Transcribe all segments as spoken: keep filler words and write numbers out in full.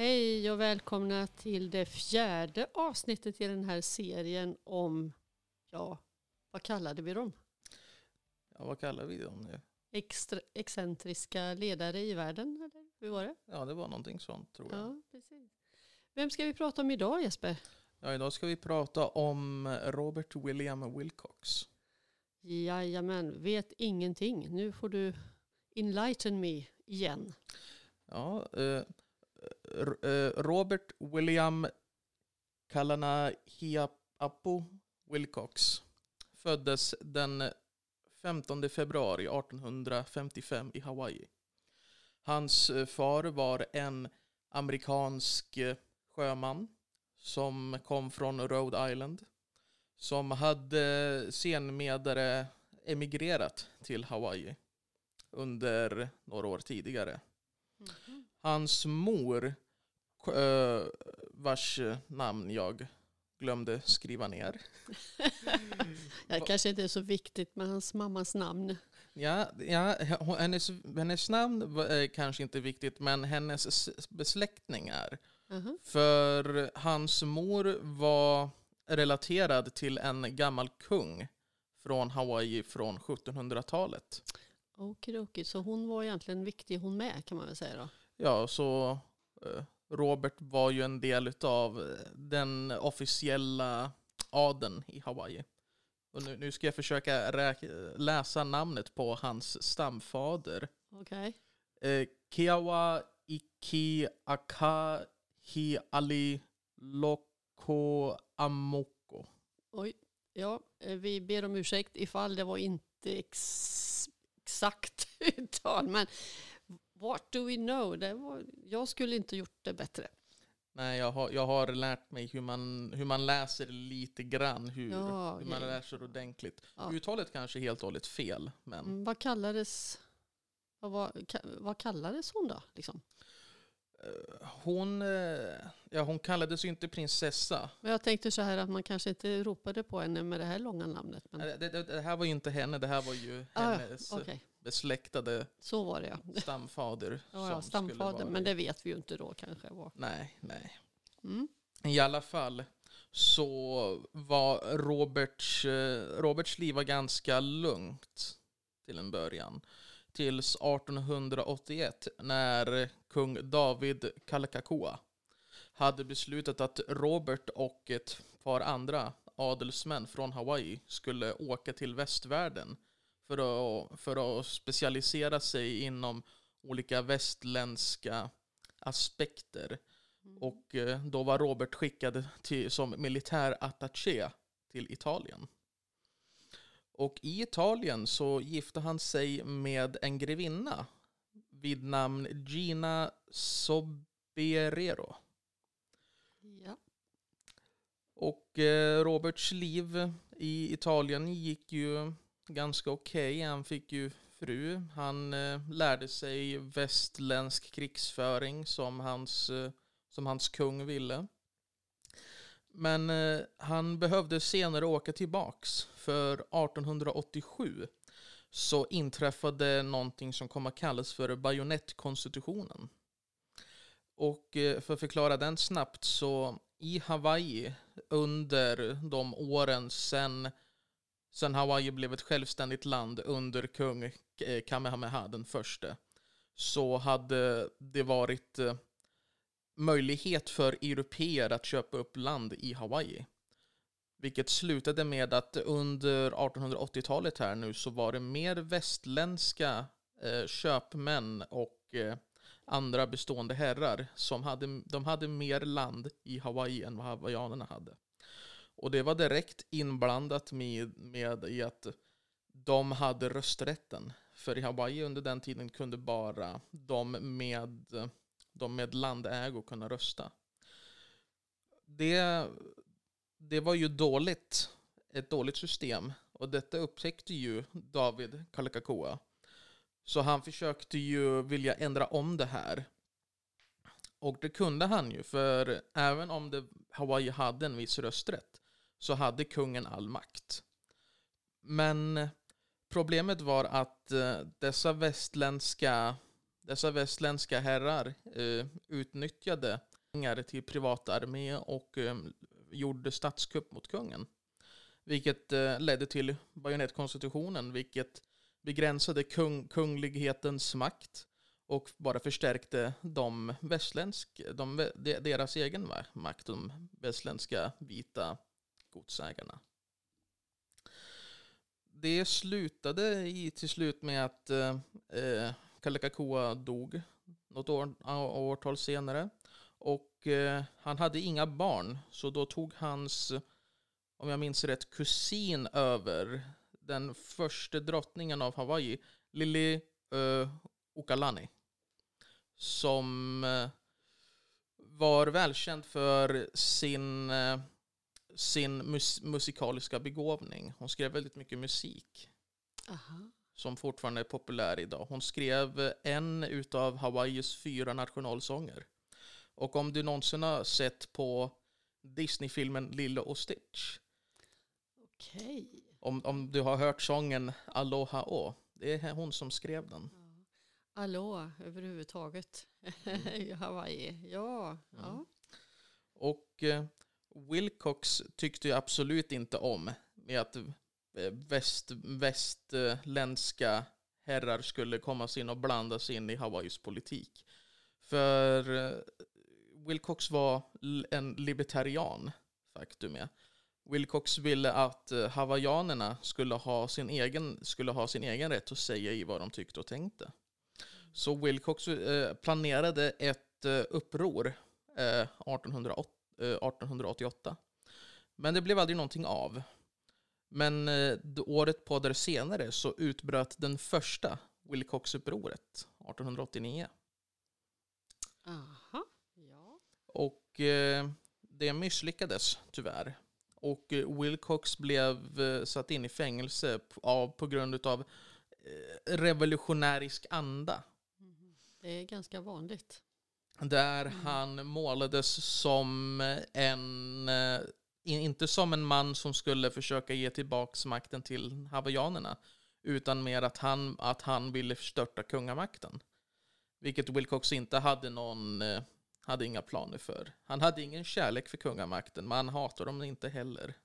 Hej och välkomna till det fjärde avsnittet i den här serien om, ja, vad kallade vi dem? Ja, vad kallar vi dem nu? Extra, excentriska ledare i världen, eller hur var det? Ja, det var någonting sånt, tror jag. Ja, precis. Vem ska vi prata om idag, Jesper? Ja, idag ska vi prata om Robert William Wilcox. Jajamän, vet ingenting. Nu får du enlighten me igen. Ja, eh, Robert William Kalanahiapu Wilcox föddes den femtonde februari artonhundrafemtiofem i Hawaii. Hans far var en amerikansk sjöman som kom från Rhode Island, som hade senare emigrerat till Hawaii under några år tidigare. Mm-hmm. Hans mor, vars namn jag glömde skriva ner. Det kanske inte är så viktigt med hans mammas namn. Ja, ja hennes, hennes namn är kanske inte viktigt, men hennes besläktning är. Uh-huh. För hans mor var relaterad till en gammal kung från Hawaii från sjuttonhundratalet. Okej, okej. Så hon var egentligen viktig hon med, kan man väl säga då? Ja, så eh, Robert var ju en del av den officiella adeln i Hawaii. Och nu, nu ska jag försöka räk- läsa namnet på hans stamfader. Okej. Eh, Keawa Iki Aka Hi Ali Loko Amoko. Oj, ja, vi ber om ursäkt ifall det var inte ex- exakt uttal, men what do we know? Det var, jag skulle inte gjort det bättre. Nej, jag har, jag har lärt mig hur man, hur man läser lite grann, hur, ja, hur man yeah. läser ordentligt. Ja. Uttalet kanske är helt och hållet fel. Men... Mm, vad kallades vad, vad, vad kallades hon då? Liksom? Hon, ja, hon kallades ju inte prinsessa. Men jag tänkte så här att man kanske inte ropade på henne med det här långa namnet. Men... Det, det, det här var ju inte henne, det här var ju ah, hennes okay. besläktade så var det, ja. stamfader. ja, ja, stamfader, men det vet vi ju inte då kanske. Var. Nej, nej. Mm. I alla fall så var Roberts, Roberts liv var ganska lugnt till en början. Tills artonhundraåttioett när kung David Kalakaua hade beslutat att Robert och ett par andra adelsmän från Hawaii skulle åka till västvärlden för att, för att specialisera sig inom olika västländska aspekter. Mm. Och då var Robert skickad till, som militärattaché till Italien. Och i Italien så gifte han sig med en grevinna vid namn Gina Soberero. Ja. Och eh, Roberts liv i Italien gick ju ganska okej. Okay. Han fick ju fru. Han eh, lärde sig västländsk krigsföring som hans, eh, som hans kung ville. Men eh, han behövde senare åka tillbaks, för artonhundraåttiosju så inträffade någonting som kommer att kallas för bajonettkonstitutionen. Och eh, för att förklara den snabbt, så i Hawaii under de åren sen, sen Hawaii blev ett självständigt land under kung Kamehameha den första, så hade det varit eh, möjlighet för europeer att köpa upp land i Hawaii. Vilket slutade med att under artonhundraåttiotalet här nu så var det mer västländska eh, köpmän och eh, andra bestående herrar som hade, de hade mer land i Hawaii än vad hawaiianerna hade. Och det var direkt inblandat med, med i att de hade rösträtten. För i Hawaii under den tiden kunde bara de med... de med landägo kunna rösta. Det, det var ju dåligt, ett dåligt system. Och detta upptäckte ju David Kalakaua. Så han försökte ju vilja ändra om det här. Och det kunde han ju, för även om det, Hawaii hade en viss rösträtt så hade kungen all makt. Men problemet var att eh, dessa västländska Dessa västländska herrar eh, utnyttjade pengar till privatarmé och eh, gjorde statskupp mot kungen. Vilket eh, ledde till bajonettkonstitutionen, vilket begränsade kung, kunglighetens makt och bara förstärkte de västländsk, de, deras egen makt, de västländska vita godsägarna. Det slutade i, till slut med att eh, Kalakaua dog något år, årtal senare. Och eh, han hade inga barn, så då tog hans, om jag minns rätt, kusin över den första drottningen av Hawaii, Lili uh, Ukalani, som uh, var välkänd för sin, uh, sin mus- musikaliska begåvning. Hon skrev väldigt mycket musik. Aha. Som fortfarande är populär idag. Hon skrev en utav Hawaiis fyra nationalsånger. Och om du någonsin har sett på Disney-filmen Lilo och Stitch. Okej. Om, om du har hört sången Aloha O. Det är hon som skrev den. Ja. Aloha överhuvudtaget i Hawaii. Ja. Mm. ja. Och eh, Wilcox tyckte ju absolut inte om med att väst, västländska herrar skulle komma in och blanda sig in i Hawaiis politik. För eh, Wilcox var en libertarian, faktum är. Wilcox ville att eh, hawaiianerna skulle ha sin egen skulle ha sin egen rätt att säga i vad de tyckte och tänkte. Så Wilcox eh, planerade ett eh, uppror eh, artonhundraåttioåtta. Men det blev aldrig någonting av. Men eh, året på där senare så utbröt den första Wilcox-upproret artonhundraåttionio. Aha. Ja. Och eh, det misslyckades tyvärr. Och eh, Wilcox blev eh, satt in i fängelse p- av, på grund av eh, revolutionärisk anda. Mm. Det är ganska vanligt. Där Mm. han målades som en, eh, inte som en man som skulle försöka ge tillbaka makten till hawaiianerna, utan mer att han, att han ville störta kungamakten. Vilket Wilcox inte hade någon, eh, hade inga planer för. Han hade ingen kärlek för kungamakten, men han hatade dem inte heller.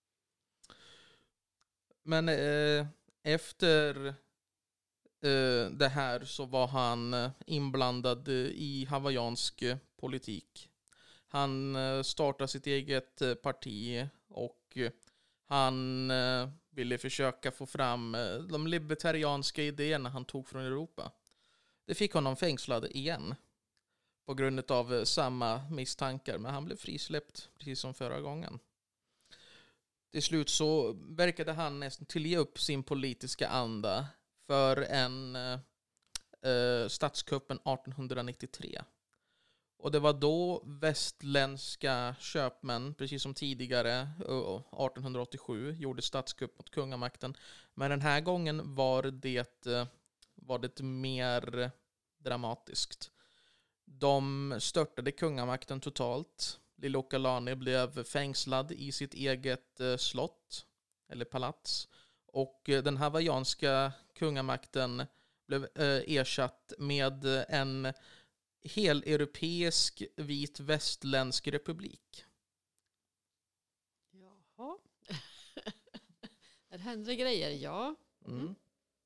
Men eh, efter eh, det här så var han eh, inblandad i hawaiiansk eh, politik. Han eh, startade sitt eget eh, parti och eh, han eh, ville försöka få fram eh, de libertarianska idéerna han tog från Europa. Det fick honom fängslad igen på grund av eh, samma misstankar, men han blev frisläppt precis som förra gången. Till slut så verkade han nästan till ge upp sin politiska anda för en eh, eh, statskuppen artonhundranittiotre. Och det var då västländska köpmän, precis som tidigare, artonhundraåttiosju, gjorde statskupp mot kungamakten. Men den här gången var det, var det mer dramatiskt. De störtade kungamakten totalt. Lili Ukalani blev fängslad i sitt eget slott, eller palats. Och den hawaiianska kungamakten blev ersatt med en heleuropeisk vit västländsk republik. Jaha. Här händer grejer, ja. Mm.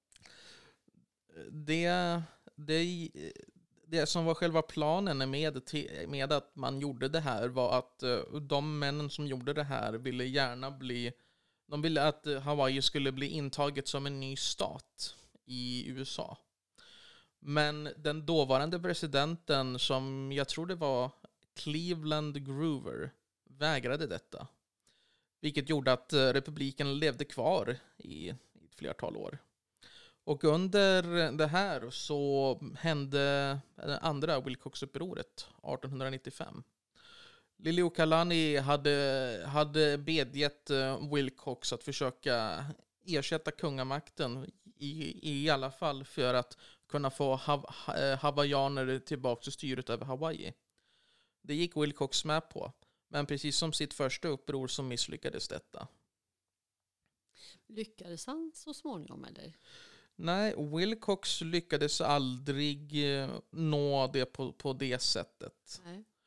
Det, det, det som var själva planen med, med att man gjorde det här var att de männen som gjorde det här ville gärna bli, de ville att Hawaii skulle bli intaget som en ny stat i U S A. Men den dåvarande presidenten, som jag tror det var Cleveland Grover, vägrade detta. Vilket gjorde att republiken levde kvar i ett flertal år. Och under det här så hände det andra Wilcox-upproret artonhundranittiofem. Lili Ukalani hade, hade bedgett Wilcox att försöka ersätta kungamakten i, i alla fall för att kunna få hav, hawaiianer tillbaka till styret över Hawaii. Det gick Wilcox med på. Men precis som sitt första uppror så misslyckades detta. Lyckades han så småningom eller? Nej, Wilcox lyckades aldrig nå det på, på det sättet. Nej.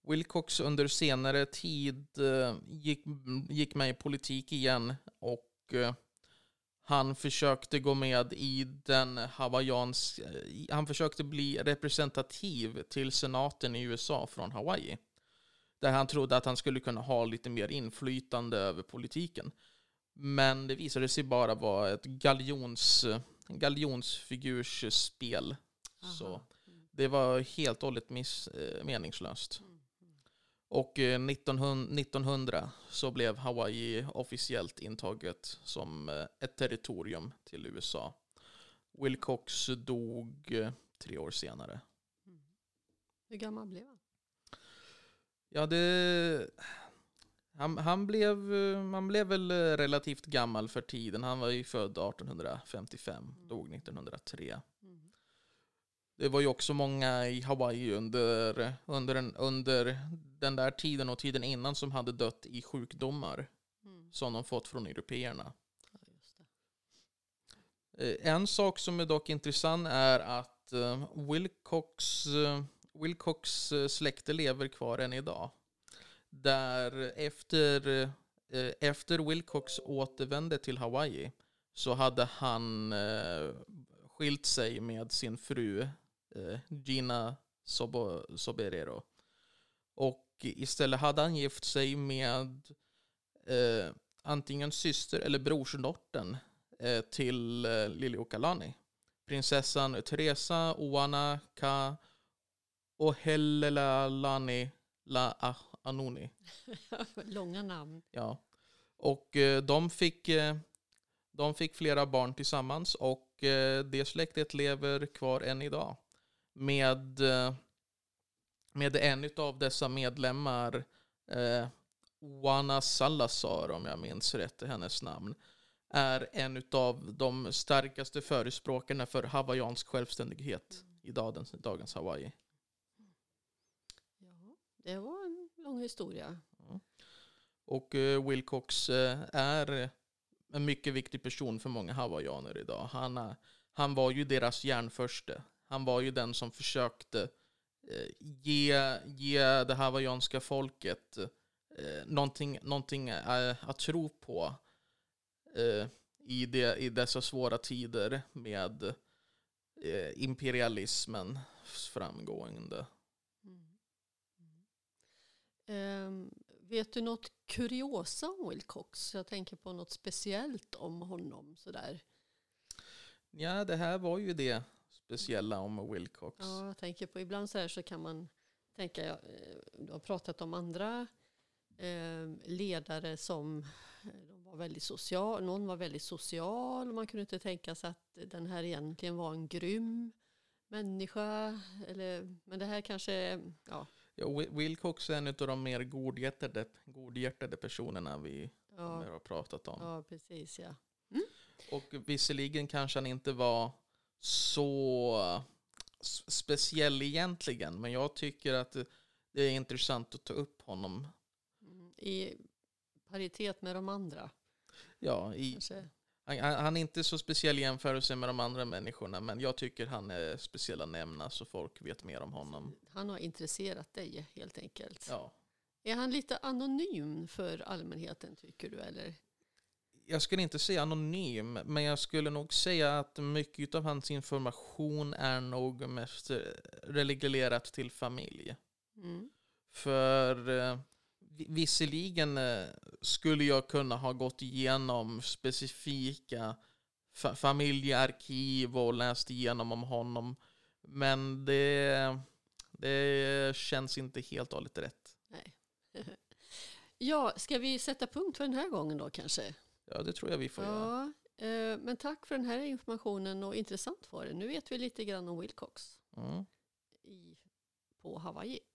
Wilcox under senare tid eh, gick, gick med i politik igen och eh, han försökte gå med i den hawaiians, han försökte bli representativ till senaten i U S A från Hawaii. Där han trodde att han skulle kunna ha lite mer inflytande över politiken. Men det visade sig bara vara ett galjons, galjonsfigursspel. Så det var helt och hållet miss, meningslöst. Och nittonhundra så blev Hawaii officiellt intaget som ett territorium till U S A. Wilcox dog tre år senare. Mm. Hur gammal blev han? Ja, det... Han, han, blev, han blev väl relativt gammal för tiden. Han var ju född arton femtiofem, mm. dog nittonhundratre. Mm. Det var ju också många i Hawaii under, under, en, under den där tiden och tiden innan som hade dött i sjukdomar mm. som de fått från européerna. Ja, just det. En sak som är dock intressant är att uh, Wilcox, uh, Wilcox släkte lever kvar än idag. Där efter, uh, efter Wilcox återvände till Hawaii så hade han uh, skilt sig med sin fru Gina Sobo, Soberero. Och istället hade han gift sig med eh, antingen syster eller brorsdottern eh, till eh, Liliuokalani. Prinsessan Teresa Oana Ka Ohelelani La Anoni. Långa namn. Ja. Och eh, de fick eh, de fick flera barn tillsammans och eh, det släktet lever kvar än idag. Med, med en av dessa medlemmar, eh, Juana Salazar, om jag minns rätt hennes namn, är en av de starkaste förespråkarna för hawaiiansk självständighet mm. i dagens, dagens Hawaii. Ja, det var en lång historia. Mm. Och eh, Wilcox eh, är en mycket viktig person för många hawaiianer idag. Han, är, han var ju deras järnförste. Han var ju den som försökte eh, ge, ge det hawaiianska folket eh, någonting, någonting eh, att tro på eh, i, det, i dessa svåra tider med eh, imperialismen framgående. Mm. Mm. Um, vet du något kuriosa om Wilcox? Jag tänker på något speciellt om honom sådär. Ja, det här var ju det speciella om Wilcox. Ja, jag tänker på ibland så här så kan man tänka, jag, du har pratat om andra eh, ledare som de var väldigt social, någon var väldigt social och man kunde inte tänka sig att den här egentligen var en grym människa, eller, men det här kanske, ja. Ja, Wilcox är en av de mer godhjärtade, godhjärtade personerna vi ja. har pratat om. Ja, precis, ja. Mm. Och visserligen kanske han inte var så speciell egentligen, men jag tycker att det är intressant att ta upp honom. I paritet med de andra. Ja, i, han, han är inte så speciell i jämförelse med de andra människorna, men jag tycker han är speciell att nämna så folk vet mer om honom. Han har intresserat dig helt enkelt. Ja. Är han lite anonym för allmänheten tycker du, eller? Jag skulle inte säga anonym, men jag skulle nog säga att mycket av hans information är nog mest reglerat till familj. Mm. För eh, visserligen eh, skulle jag kunna ha gått igenom specifika fa- familjearkiv och läst igenom om honom, men det, det känns inte helt och hållet rätt. Nej. Ja, ska vi sätta punkt för den här gången då kanske? Ja, det tror jag vi får ja, göra. Eh, men tack för den här informationen och intressant var det. Nu vet vi lite grann om Wilcox mm. i, på Hawaii.